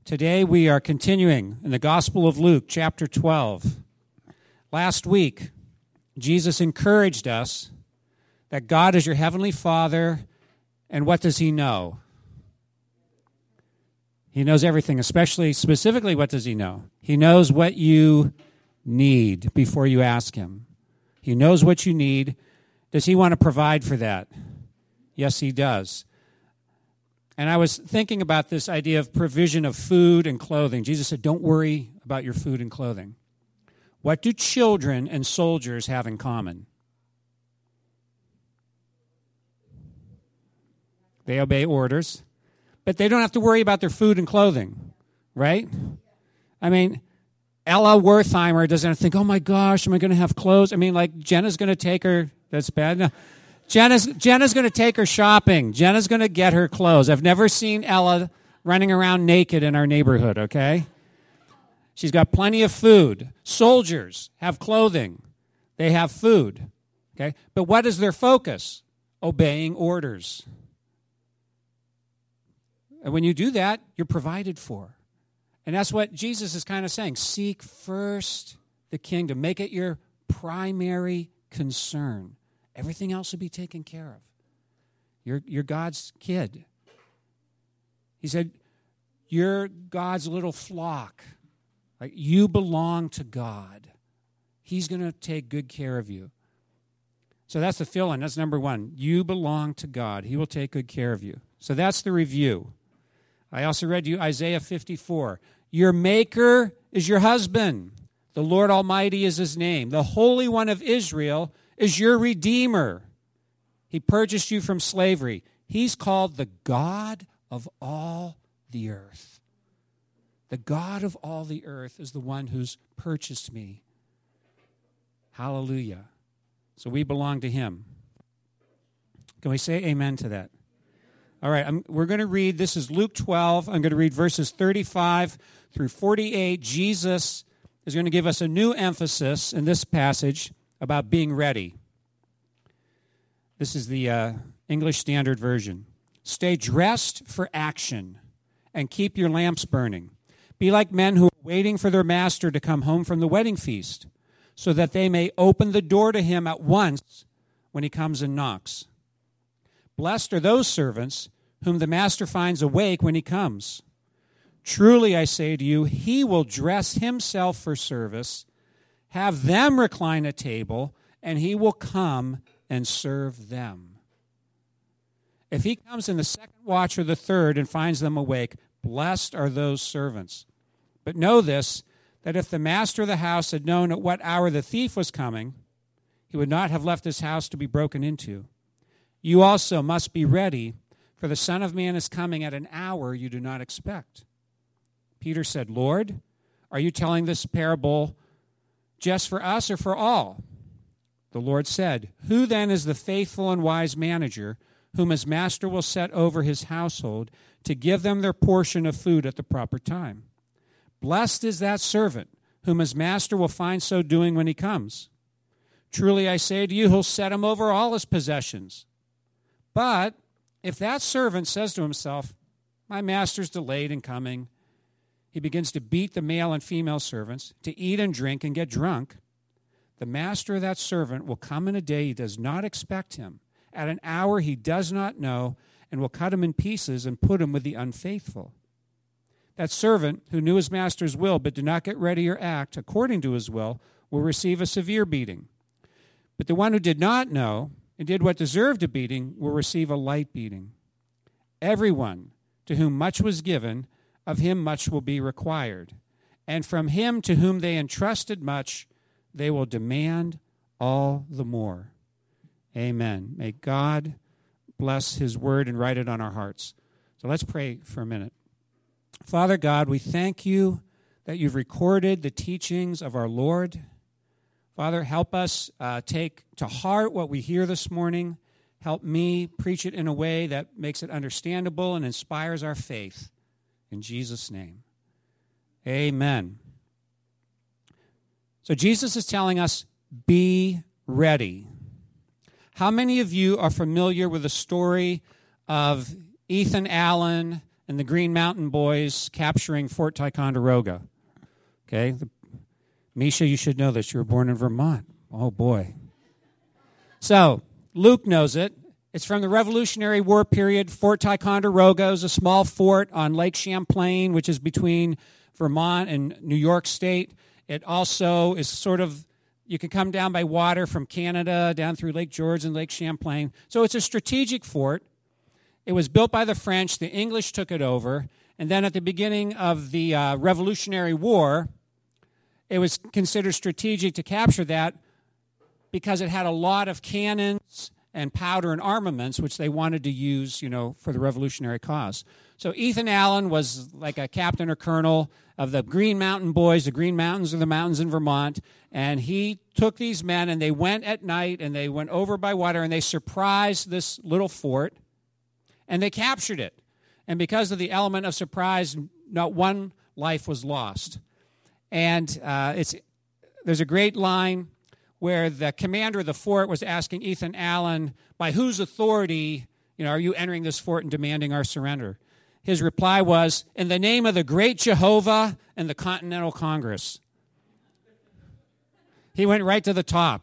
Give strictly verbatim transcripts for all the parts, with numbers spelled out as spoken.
Today we are continuing in the Gospel of Luke, chapter twelve. Last week, Jesus encouraged us that God is your heavenly Father, and what does he know? He knows everything, especially, specifically, what does he know? He knows what you need before you ask him. He knows what you need. Does he want to provide for that? Yes, he does. And I was thinking about this idea of provision of food and clothing. Jesus said, don't worry about your food and clothing. What do children and soldiers have in common? They obey orders, but they don't have to worry about their food and clothing, right? I mean, Ella Wertheimer doesn't have to think, oh my gosh, am I going to have clothes? I mean, like, Jenna's going to take her, that's bad. No. Jenna's, Jenna's going to take her shopping. Jenna's going to get her clothes. I've never seen Ella running around naked in our neighborhood, okay? She's got plenty of food. Soldiers have clothing. They have food, okay? But what is their focus? Obeying orders. And when you do that, you're provided for. And that's what Jesus is kind of saying. Seek first the kingdom. Make it your primary concern. Everything else will be taken care of. You're, you're God's kid. He said, you're God's little flock. Like, you belong to God. He's going to take good care of you. So that's the fill-in. That's number one. You belong to God. He will take good care of you. So that's the review. I also read you Isaiah fifty-four. Your maker is your husband. The Lord Almighty is his name. The Holy One of Israel is your Redeemer. He purchased you from slavery. He's called the God of all the earth. The God of all the earth is the one who's purchased me. Hallelujah. So we belong to him. Can we say amen to that? All right, I'm, we're going to read, this is Luke twelve. I'm going to read verses thirty-five through forty-eight. Jesus is going to give us a new emphasis in this passage about being ready. This is the uh, English Standard Version. Stay dressed for action and keep your lamps burning. Be like men who are waiting for their master to come home from the wedding feast, so that they may open the door to him at once when he comes and knocks. Blessed are those servants whom the master finds awake when he comes. Truly, I say to you, he will dress himself for service, have them recline at table, and he will come and serve them. If he comes in the second watch or the third and finds them awake, blessed are those servants. But know this, that if the master of the house had known at what hour the thief was coming, he would not have left his house to be broken into. You also must be ready, for the Son of Man is coming at an hour you do not expect. Peter said, Lord, are you telling this parable just for us or for all? The Lord said, who then is the faithful and wise manager whom his master will set over his household to give them their portion of food at the proper time? Blessed is that servant whom his master will find so doing when he comes. Truly I say to you, he'll set him over all his possessions. But if that servant says to himself, my master's delayed in coming, he begins to beat the male and female servants, to eat and drink and get drunk, the master of that servant will come in a day he does not expect him, at an hour he does not know, and will cut him in pieces and put him with the unfaithful. That servant who knew his master's will but did not get ready or act according to his will will receive a severe beating. But the one who did not know and did what deserved a beating will receive a light beating. Everyone to whom much was given, of him much will be required. And from him to whom they entrusted much, they will demand all the more. Amen. May God bless his word and write it on our hearts. So let's pray for a minute. Father God, we thank you that you've recorded the teachings of our Lord. Father, help us uh, take to heart what we hear this morning. Help me preach it in a way that makes it understandable and inspires our faith. In Jesus' name, amen. So Jesus is telling us, be ready. How many of you are familiar with the story of Ethan Allen and the Green Mountain Boys capturing Fort Ticonderoga. Okay? The, Misha, you should know this. You were born in Vermont. Oh, boy. So, Luke knows it. It's from the Revolutionary War period. Fort Ticonderoga is a small fort on Lake Champlain, which is between Vermont and New York State. It also is sort of, you can come down by water from Canada, down through Lake George and Lake Champlain. So it's a strategic fort. It was built by the French. The English took it over. And then at the beginning of the uh, Revolutionary War, it was considered strategic to capture that because it had a lot of cannons and powder and armaments, which they wanted to use, you know, for the revolutionary cause. So Ethan Allen was like a captain or colonel of the Green Mountain Boys. The Green Mountains are the mountains in Vermont. And he took these men, and they went at night, and they went over by water, and they surprised this little fort, and they captured it. And because of the element of surprise, not one life was lost. And uh, it's there's a great line where the commander of the fort was asking Ethan Allen, by whose authority, you know, are you entering this fort and demanding our surrender? His reply was, in the name of the great Jehovah and the Continental Congress. He went right to the top.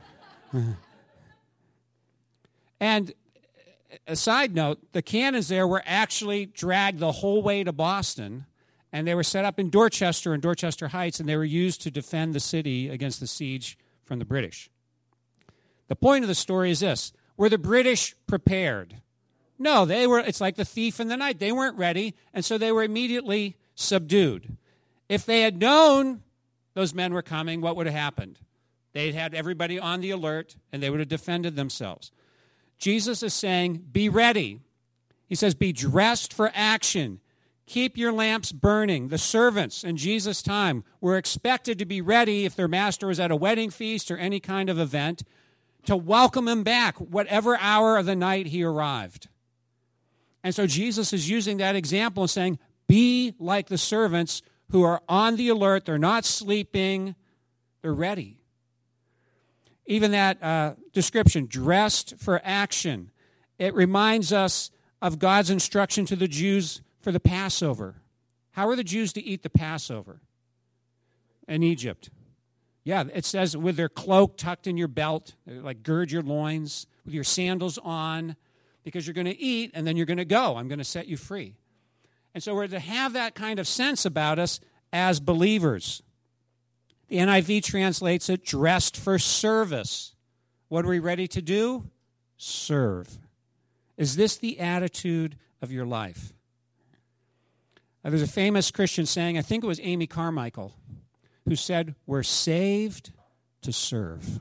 And a side note, the cannons there were actually dragged the whole way to Boston, and they were set up in Dorchester and Dorchester Heights, and they were used to defend the city against the siege from the British. The point of the story is this. Were the British prepared? No, they were. It's like the thief in the night. They weren't ready, and so they were immediately subdued. If they had known those men were coming, what would have happened? They'd had everybody on the alert, and they would have defended themselves. Jesus is saying, be ready. He says, be dressed for action. Keep your lamps burning. The servants in Jesus' time were expected to be ready if their master was at a wedding feast or any kind of event to welcome him back, whatever hour of the night he arrived. And so Jesus is using that example and saying, be like the servants who are on the alert. They're not sleeping. They're ready. Even that uh, description, dressed for action, it reminds us of God's instruction to the Jews for the Passover. How are the Jews to eat the Passover in Egypt? Yeah, it says with their cloak tucked in your belt, like gird your loins, with your sandals on, because you're going to eat and then you're going to go. I'm going to set you free. And so we're to have that kind of sense about us as believers. The N I V translates it, dressed for service. What are we ready to do? Serve. Is this the attitude of your life? Uh, there's a famous Christian saying, I think it was Amy Carmichael, who said, we're saved to serve.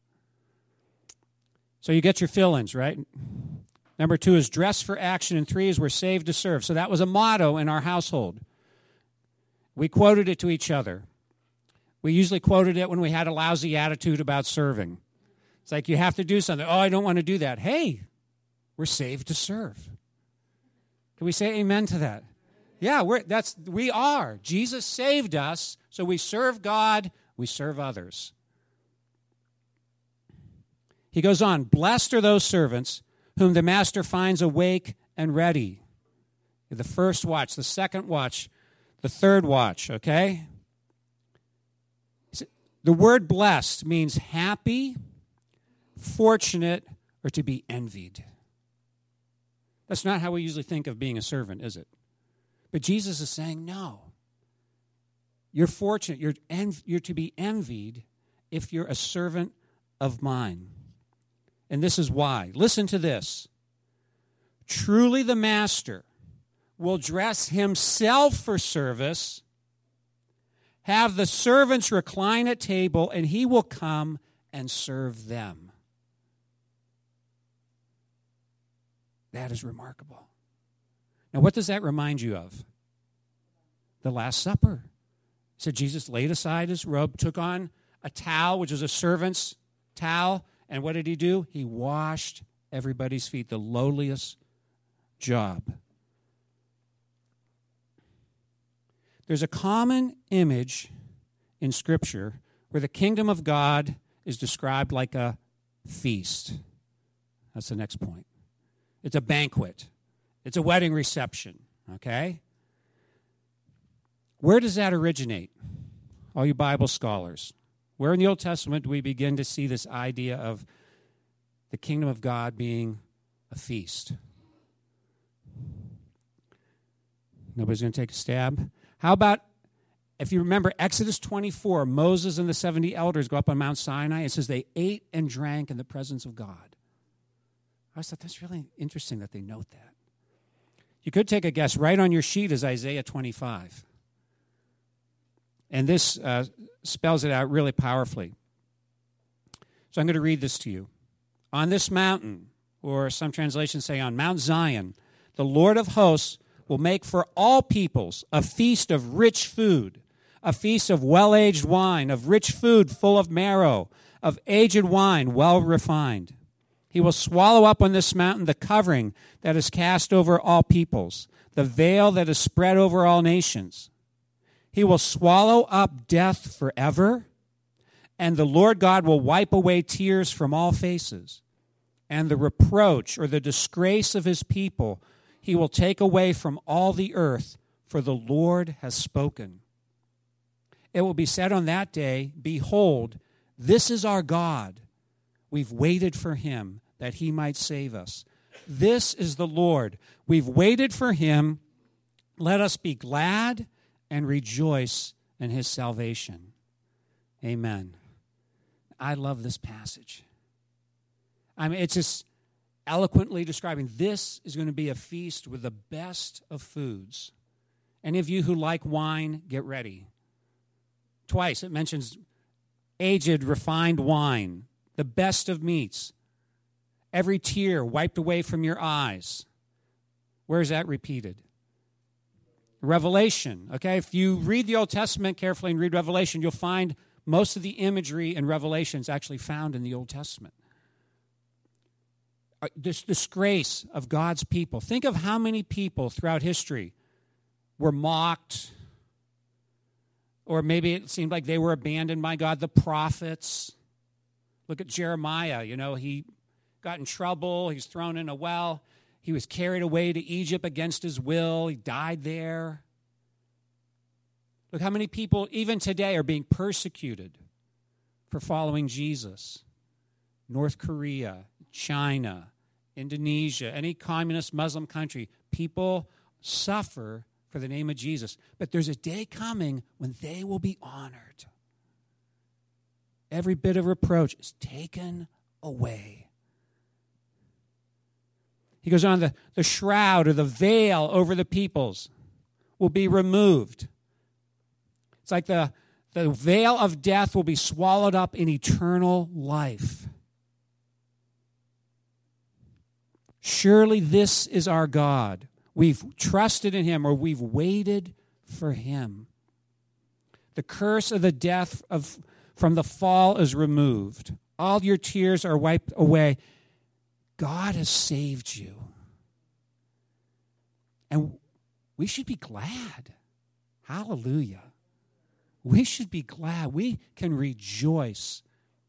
So you get your fill-ins, right? Number two is dress for action, and three is we're saved to serve. So that was a motto in our household. We quoted it to each other. We usually quoted it when we had a lousy attitude about serving. It's like, you have to do something. Oh, I don't want to do that. Hey, we're saved to serve. Can we say amen to that? Yeah, we're, that's we are. Jesus saved us, so we serve God, we serve others. He goes on, blessed are those servants whom the master finds awake and ready. The first watch, the second watch, the third watch, okay? The word blessed means happy, fortunate, or to be envied. That's not how we usually think of being a servant, is it? But Jesus is saying, no. You're fortunate. You're, env- you're to be envied if you're a servant of mine. And this is why. Listen to this. Truly the master will dress himself for service, have the servants recline at table, and he will come and serve them. That is remarkable. Now, what does that remind you of? The Last Supper. So Jesus laid aside his robe, took on a towel, which was a servant's towel, and what did he do? He washed everybody's feet, the lowliest job. There's a common image in Scripture where the kingdom of God is described like a feast. That's the next point. It's a banquet. It's a wedding reception, Okay? Where does that originate? All you Bible scholars. Where in the Old Testament do we begin to see this idea of the kingdom of God being a feast? Nobody's going to take a stab? How about, if you remember Exodus twenty-four, Moses and the seventy elders go up on Mount Sinai. It says they ate and drank in the presence of God. I thought that's really interesting that they note that. You could take a guess. Right on your sheet is Isaiah twenty-five. And this uh, spells it out really powerfully. So I'm going to read this to you. On this mountain, or some translations say on Mount Zion, the Lord of hosts will make for all peoples a feast of rich food, a feast of well-aged wine, of rich food full of marrow, of aged wine well refined. He will swallow up on this mountain the covering that is cast over all peoples, the veil that is spread over all nations. He will swallow up death forever, and the Lord God will wipe away tears from all faces. And the reproach or the disgrace of his people he will take away from all the earth, for the Lord has spoken. It will be said on that day, behold, this is our God. We've waited for him that he might save us. This is the Lord. We've waited for him. Let us be glad and rejoice in his salvation. Amen. I love this passage. I mean, it's just eloquently describing this is going to be a feast with the best of foods. Any of you who like wine, get ready. Twice it mentions aged, refined wine, the best of meats, every tear wiped away from your eyes. Where is that repeated? Revelation, okay? If you read the Old Testament carefully and read Revelation, you'll find most of the imagery in Revelation is actually found in the Old Testament. This disgrace of God's people. Think of how many people throughout history were mocked, or maybe it seemed like they were abandoned by God. The prophets. Look at Jeremiah. You know, he got in trouble. He's thrown in a well. He was carried away to Egypt against his will. He died there. Look how many people, even today, are being persecuted for following Jesus. North Korea, China, Indonesia, any communist Muslim country, people suffer for the name of Jesus. But there's a day coming when they will be honored. Every bit of reproach is taken away. He goes on, the, the shroud or the veil over the peoples will be removed. It's like the, the veil of death will be swallowed up in eternal life. Surely this is our God. We've trusted in him, or we've waited for him. The curse of the death of, from the fall is removed. All your tears are wiped away. God has saved you. And we should be glad. Hallelujah. We should be glad. We can rejoice.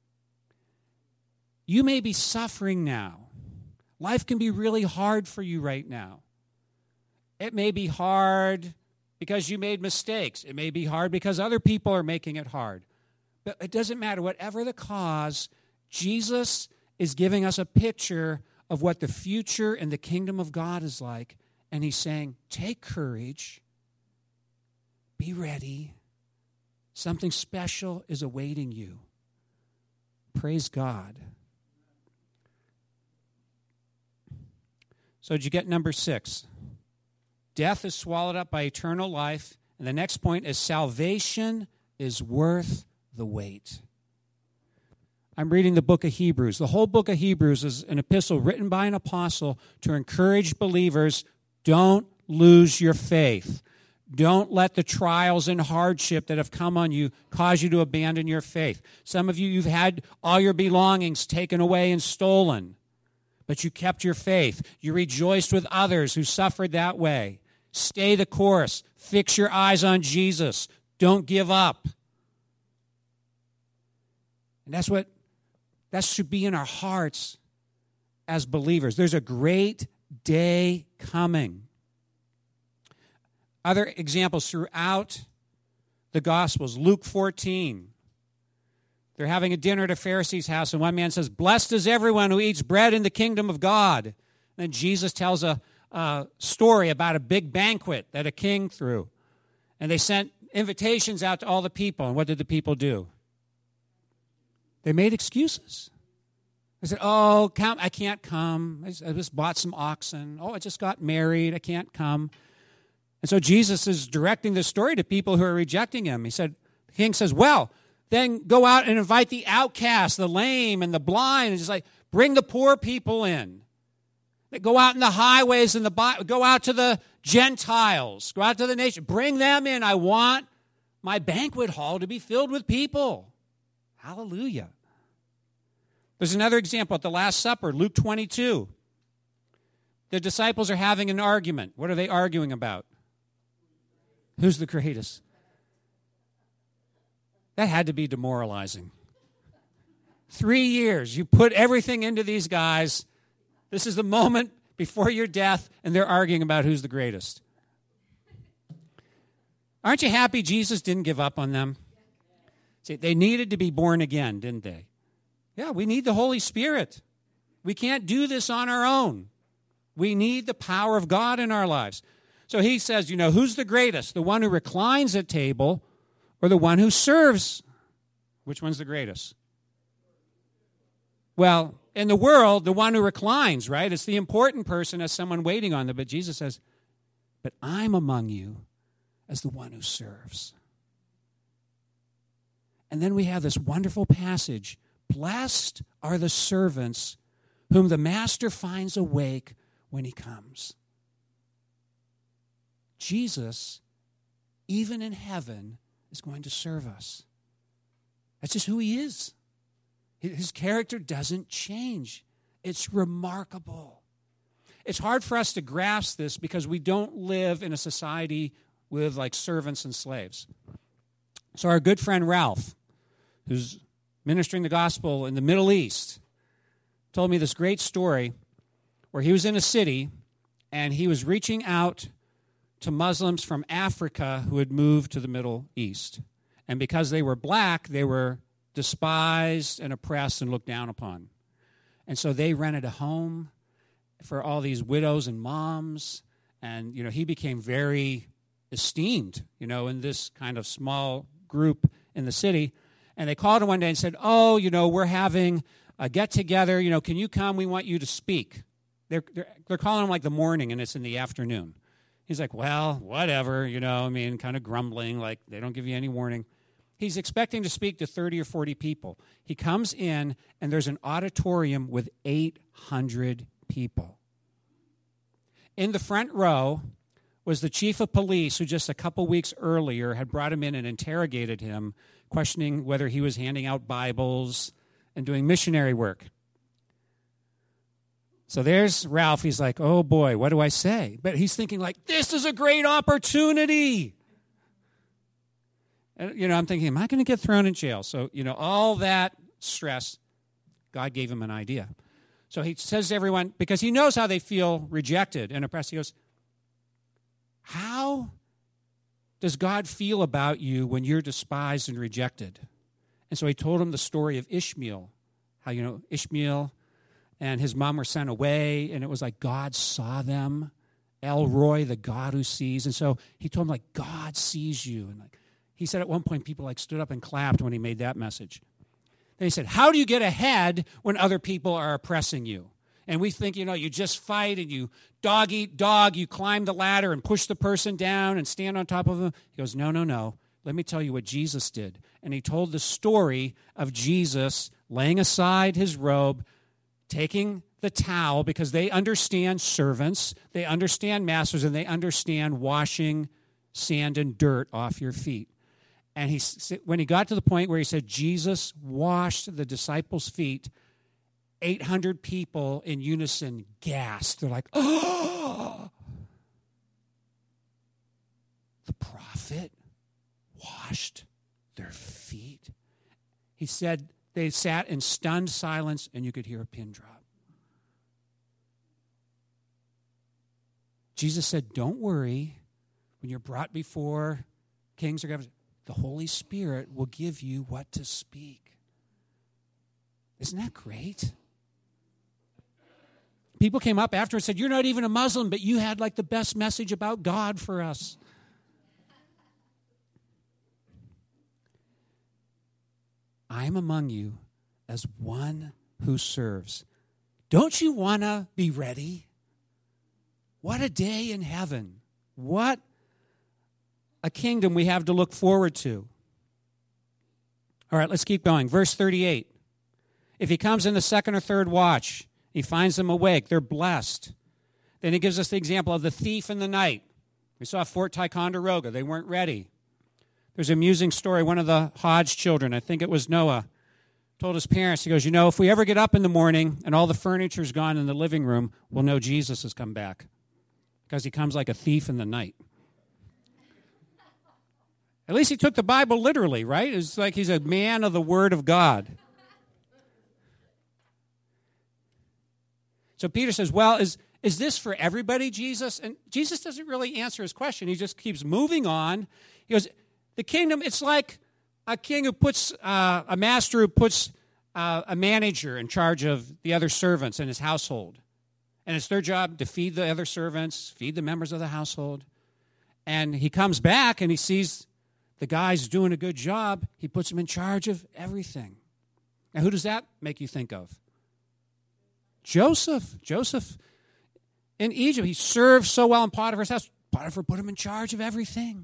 You may be suffering now. Life can be really hard for you right now. It may be hard because you made mistakes. It may be hard because other people are making it hard. But it doesn't matter. Whatever the cause, Jesus is giving us a picture of what the future and the kingdom of God is like. And he's saying, take courage. Be ready. Something special is awaiting you. Praise God. So did you get number six? Death is swallowed up by eternal life. And the next point is salvation is worth the wait. I'm reading the book of Hebrews. The whole book of Hebrews is an epistle written by an apostle to encourage believers, don't lose your faith. Don't let the trials and hardship that have come on you cause you to abandon your faith. Some of you, you've had all your belongings taken away and stolen, but you kept your faith. You rejoiced with others who suffered that way. Stay the course. Fix your eyes on Jesus. Don't give up. And that's what, that should be in our hearts as believers. There's a great day coming Other examples throughout the Gospels. Luke fourteen. They're having a dinner at a Pharisee's house, and one man says, "Blessed is everyone who eats bread in the kingdom of God." And then Jesus tells a, a story about a big banquet that a king threw. And they sent invitations out to all the people. And what did the people do? They made excuses. They said, "Oh, come, I can't come. I just bought some oxen. Oh, I just got married. I can't come." And so Jesus is directing this story to people who are rejecting him. He said, the king says, "Well, then go out and invite the outcast, the lame, and the blind, and just like bring the poor people in. They go out in the highways and the by, go out to the Gentiles, go out to the nation, bring them in. I want my banquet hall to be filled with people." Hallelujah. There's another example at the Last Supper, Luke twenty-two. The disciples are having an argument. What are they arguing about? Who's the greatest? That had to be demoralizing. Three years, you put everything into these guys. This is the moment before your death, and they're arguing about who's the greatest. Aren't you happy Jesus didn't give up on them? See, they needed to be born again, didn't they? Yeah, we need the Holy Spirit. We can't do this on our own. We need the power of God in our lives. So he says, you know, who's the greatest? The one who reclines at table or the one who serves? Which one's the greatest? Well, in the world, the one who reclines, right? It's the important person as someone waiting on them. But Jesus says, "But I'm among you as the one who serves." And then we have this wonderful passage. "Blessed are the servants whom the master finds awake when he comes." Jesus, even in heaven, is going to serve us. That's just who he is. His character doesn't change. It's remarkable. It's hard for us to grasp this because we don't live in a society with like servants and slaves. So our good friend Ralph, who's ministering the gospel in the Middle East, told me this great story where he was in a city and he was reaching out to Muslims from Africa who had moved to the Middle East. And because they were black, they were despised and oppressed and looked down upon. And so they rented a home for all these widows and moms. And, you know, he became very esteemed, you know, in this kind of small group in the city. And they called him one day and said, "Oh, you know, we're having a get-together. You know, can you come? We want you to speak." They're, they're, they're calling him like the morning, and it's in the afternoon. He's like, "Well, whatever, you know, I mean, kind of grumbling, like they don't give you any warning." He's expecting to speak to thirty or forty people. He comes in, and there's an auditorium with eight hundred people. In the front row was the chief of police who just a couple weeks earlier had brought him in and interrogated him, questioning whether he was handing out Bibles and doing missionary work. So there's Ralph. He's like, "Oh, boy, what do I say?" But he's thinking like, this is a great opportunity. And, you know, I'm thinking, am I going to get thrown in jail? So, you know, all that stress, God gave him an idea. So he says to everyone, because he knows how they feel rejected and oppressed, he goes, "How does God feel about you when you're despised and rejected?" And so he told him the story of Ishmael, how, you know, Ishmael and his mom were sent away, and it was like God saw them. El Roy, the God who sees. And so he told him, like, God sees you. And like he said at one point, people like stood up and clapped when he made that message. Then he said, "How do you get ahead when other people are oppressing you?" And we think, you know, you just fight and you dog eat dog, you climb the ladder and push the person down and stand on top of them. He goes, "No, no, no. Let me tell you what Jesus did." And he told the story of Jesus laying aside his robe, taking the towel, because they understand servants, they understand masters, and they understand washing sand and dirt off your feet. And he, when he got to the point where he said Jesus washed the disciples' feet, eight hundred people in unison gasped. They're like, "Oh, the prophet washed their feet." He said they sat in stunned silence, and you could hear a pin drop. Jesus said, "Don't worry. when you're brought before kings or governors, the Holy Spirit will give you what to speak. Isn't that great? People came up after and said, you're not even a Muslim, but you had like the best message about God for us. I am among you as one who serves. Don't you want to be ready? What a day in heaven. What a kingdom we have to look forward to. All right, let's keep going. Verse thirty-eight. If he comes in the second or third watch, he finds them awake. They're blessed. Then he gives us the example of the thief in the night. We saw Fort Ticonderoga. They weren't ready. There's an amusing story. One of the Hodge children, I think it was Noah, told his parents, he goes, you know, if we ever get up in the morning and all the furniture's gone in the living room, we'll know Jesus has come back. Because he comes like a thief in the night. At least he took the Bible literally, right? It's like he's a man of the Word of God. So Peter says, well, is, is this for everybody, Jesus? And Jesus doesn't really answer his question. He just keeps moving on. He goes, the kingdom, it's like a king who puts, uh, a master who puts uh, a manager in charge of the other servants in his household. And it's their job to feed the other servants, feed the members of the household. And he comes back and he sees the guy's doing a good job. He puts him in charge of everything. Now, who does that make you think of? Joseph. Joseph in Egypt. He served so well in Potiphar's house. Potiphar put him in charge of everything.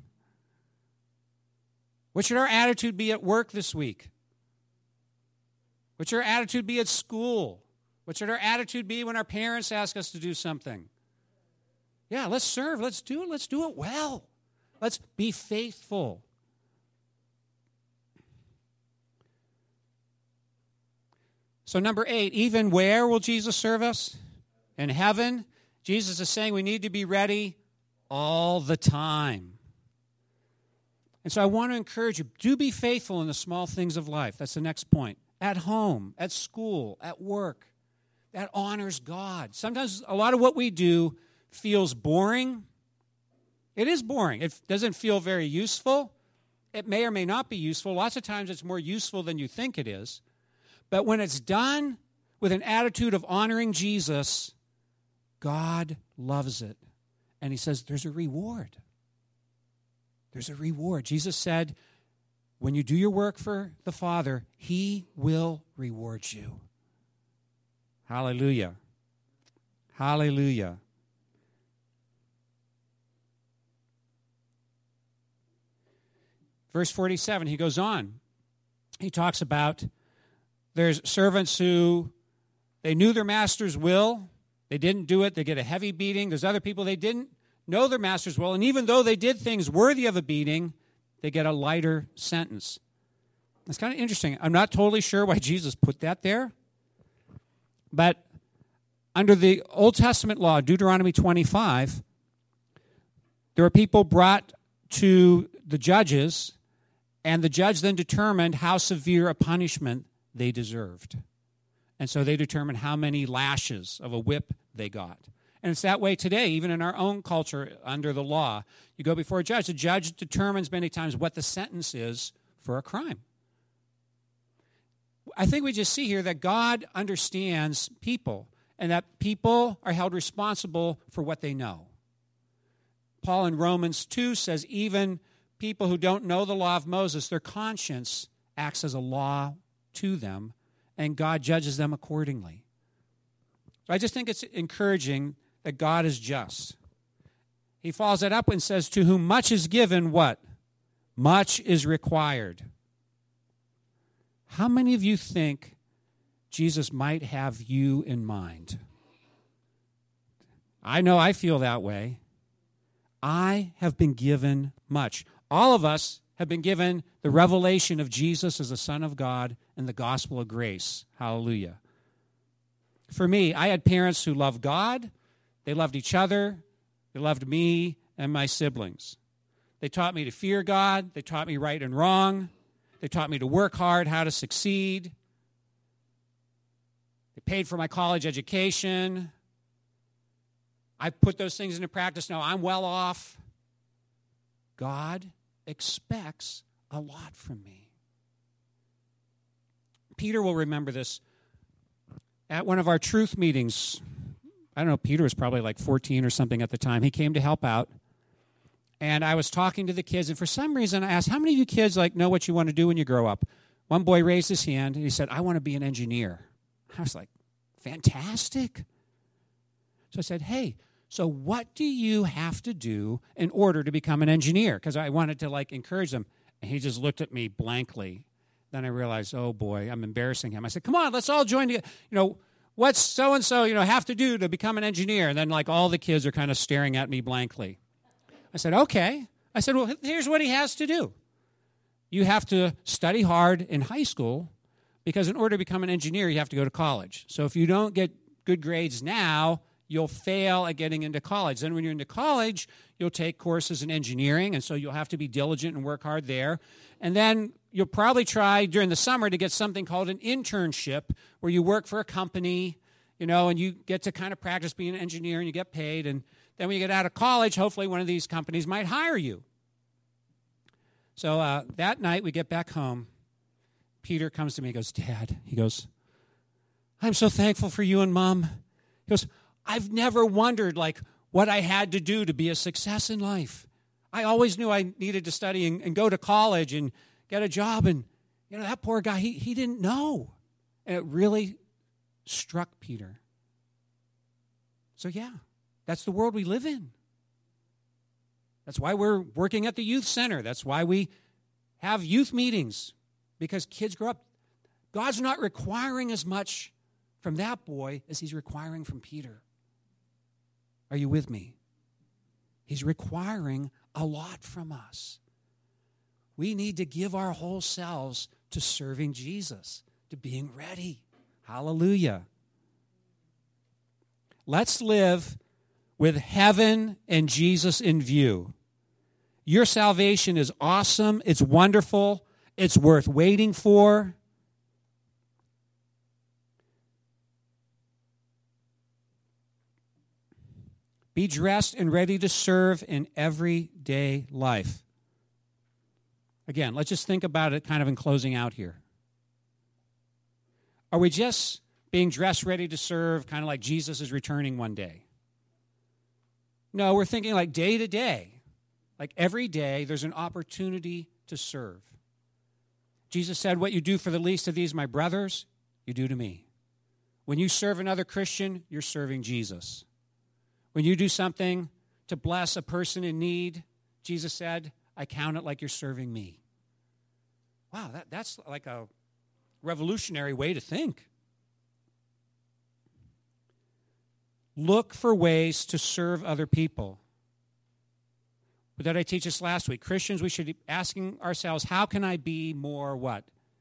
What should our attitude be at work this week? What should our attitude be at school? What should our attitude be when our parents ask us to do something? Yeah, let's serve. Let's do it. Let's do it well. Let's be faithful. So number eight, even where will Jesus serve us? In heaven. Jesus is saying we need to be ready all the time. And so I want to encourage you, do be faithful in the small things of life. That's the next point. At home, at school, at work. That honors God. Sometimes a lot of what we do feels boring. It is boring. It doesn't feel very useful. It may or may not be useful. Lots of times it's more useful than you think it is. But when it's done with an attitude of honoring Jesus, God loves it. And he says there's a reward. There's a reward. Jesus said, when you do your work for the Father, he will reward you. Hallelujah. Hallelujah. Verse forty-seven, he goes on. He talks about there's servants who, they knew their master's will. They didn't do it. They get a heavy beating. There's other people, they didn't know their master's will. And even though they did things worthy of a beating, they get a lighter sentence. It's kind of interesting. I'm not totally sure why Jesus put that there. But under the Old Testament law, Deuteronomy twenty-five, there were people brought to the judges, and the judge then determined how severe a punishment they deserved. And so they determined how many lashes of a whip they got. And it's that way today, even in our own culture under the law. You go before a judge. The judge determines many times what the sentence is for a crime. I think we just see here that God understands people and that people are held responsible for what they know. Paul in Romans two says even people who don't know the law of Moses, their conscience acts as a law to them, and God judges them accordingly. So I just think it's encouraging that God is just. He follows it up and says, to whom much is given, what? Much is required. How many of you think Jesus might have you in mind? I know I feel that way. I have been given much. All of us have been given the revelation of Jesus as the Son of God and the gospel of grace. Hallelujah. For me, I had parents who loved God. They loved each other. They loved me and my siblings. They taught me to fear God. They taught me right and wrong. They taught me to work hard, how to succeed. They paid for my college education. I put those things into practice. Now I'm well off. God expects a lot from me. Peter will remember this. At one of our truth meetings, I don't know, Peter was probably like fourteen or something at the time. He came to help out. And I was talking to the kids, and for some reason I asked, how many of you kids like know what you want to do when you grow up? One boy raised his hand, and he said, I want to be an engineer. I was like, fantastic. So I said, hey, so what do you have to do in order to become an engineer? Because I wanted to, like, encourage them. And he just looked at me blankly. Then I realized, oh, boy, I'm embarrassing him. I said, come on, let's all join together. You know, what's so-and-so, you know, have to do to become an engineer? And then, like, all the kids are kind of staring at me blankly. I said, okay. I said, well, here's what he has to do. You have to study hard in high school because in order to become an engineer, you have to go to college. So if you don't get good grades now, you'll fail at getting into college. Then when you're into college, you'll take courses in engineering, and so you'll have to be diligent and work hard there. And then you'll probably try during the summer to get something called an internship where you work for a company, you know, and you get to kind of practice being an engineer and you get paid. And then when you get out of college, hopefully one of these companies might hire you. So uh, that night we get back home. Peter comes to me and goes, Dad, he goes, I'm so thankful for you and Mom. He goes, I've never wondered, like, what I had to do to be a success in life. I always knew I needed to study and, and go to college and get a job. And, you know, that poor guy, he, he didn't know. And it really struck Peter. So, yeah, that's the world we live in. That's why we're working at the youth center. That's why we have youth meetings, because kids grow up. God's not requiring as much from that boy as he's requiring from Peter. Are you with me? He's requiring a lot from us. We need to give our whole selves to serving Jesus, to being ready. Hallelujah. Let's live with heaven and Jesus in view. Your salvation is awesome. It's wonderful. It's worth waiting for. Be dressed and ready to serve in everyday life. Again, let's just think about it kind of in closing out here. Are we just being dressed ready to serve, kind of like Jesus is returning one day? No, we're thinking like day to day. Like every day, there's an opportunity to serve. Jesus said, what you do for the least of these, my brothers, you do to me. When you serve another Christian, you're serving Jesus. When you do something to bless a person in need, Jesus said, I count it like you're serving me. Wow, that, that's like a revolutionary way to think. Look for ways to serve other people. What did I teach us last week? Christians, we should be asking ourselves, how can I be more what?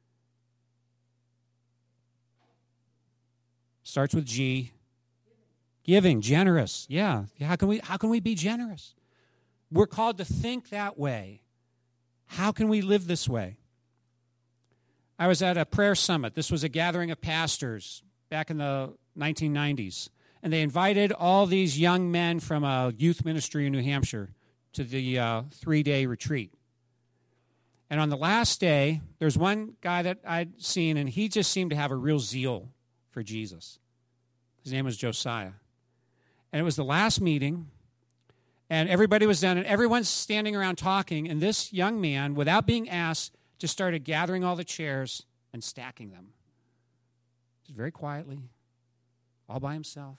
Starts with G. Giving, generous. Yeah. How can we how can we be generous? We're called to think that way. How can we live this way? I was at a prayer summit. This was a gathering of pastors back in the nineteen nineties. And they invited all these young men from a youth ministry in New Hampshire to the uh, three-day retreat. And on the last day, there's one guy that I'd seen, and he just seemed to have a real zeal for Jesus. His name was Josiah. And it was the last meeting, and everybody was done, and everyone's standing around talking, and this young man, without being asked, just started gathering all the chairs and stacking them. Just very quietly, all by himself.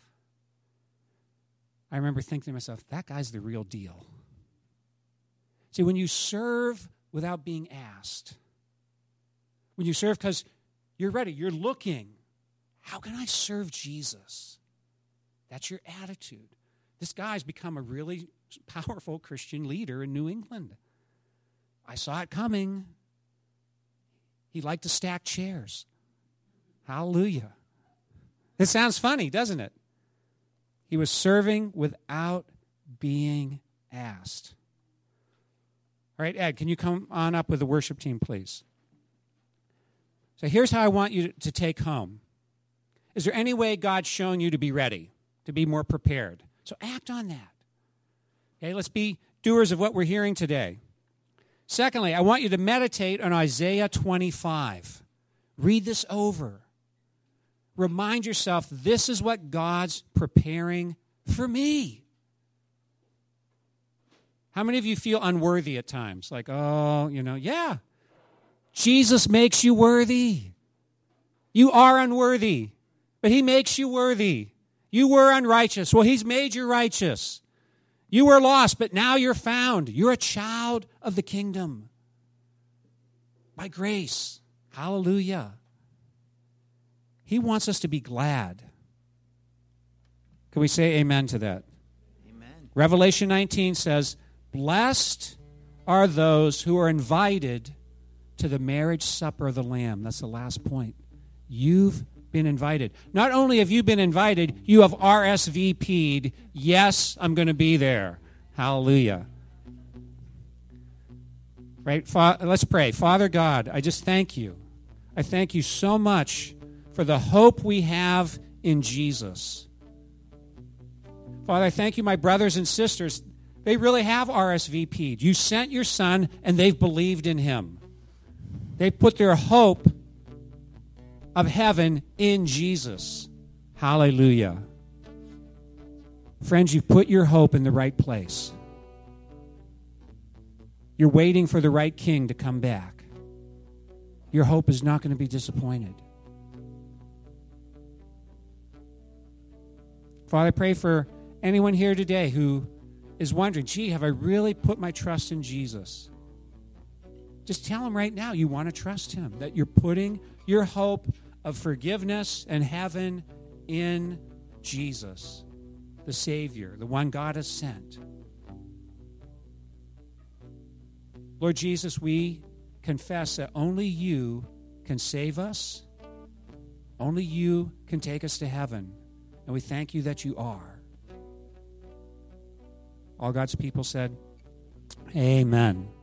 I remember thinking to myself, that guy's the real deal. See, when you serve without being asked, when you serve because you're ready, you're looking, how can I serve Jesus? That's your attitude. This guy's become a really powerful Christian leader in New England. I saw it coming. He liked to stack chairs. Hallelujah. It sounds funny, doesn't it? He was serving without being asked. All right, Ed, can you come on up with the worship team, please? So here's how I want you to take home. Is there any way God's shown you to be ready, to be more prepared? So act on that. Okay, let's be doers of what we're hearing today. Secondly, I want you to meditate on Isaiah twenty-five. Read this over. Remind yourself, this is what God's preparing for me. How many of you feel unworthy at times? Like, oh, you know, yeah. Jesus makes you worthy. You are unworthy, but he makes you worthy. You were unrighteous. Well, he's made you righteous. You were lost, but now you're found. You're a child of the kingdom. By grace. Hallelujah. He wants us to be glad. Can we say amen to that? Amen. Revelation nineteen says, blessed are those who are invited to the marriage supper of the Lamb. That's the last point. You've been invited. Not only have you been invited, you have R S V P'd, yes, I'm going to be there. Hallelujah. Right? Fa- let's pray. Father God, I just thank you. I thank you so much for the hope we have in Jesus. Father, I thank you, my brothers and sisters. They really have R S V P'd. You sent your son, and they've believed in him. They put their hope of heaven in Jesus. Hallelujah. Friends, you've put your hope in the right place. You're waiting for the right king to come back. Your hope is not going to be disappointed. Father, I pray for anyone here today who is wondering, gee, have I really put my trust in Jesus? Just tell him right now you want to trust him, that you're putting your hope of forgiveness and heaven in Jesus, the Savior, the one God has sent. Lord Jesus, we confess that only you can save us. Only you can take us to heaven. And we thank you that you are. All God's people said, amen.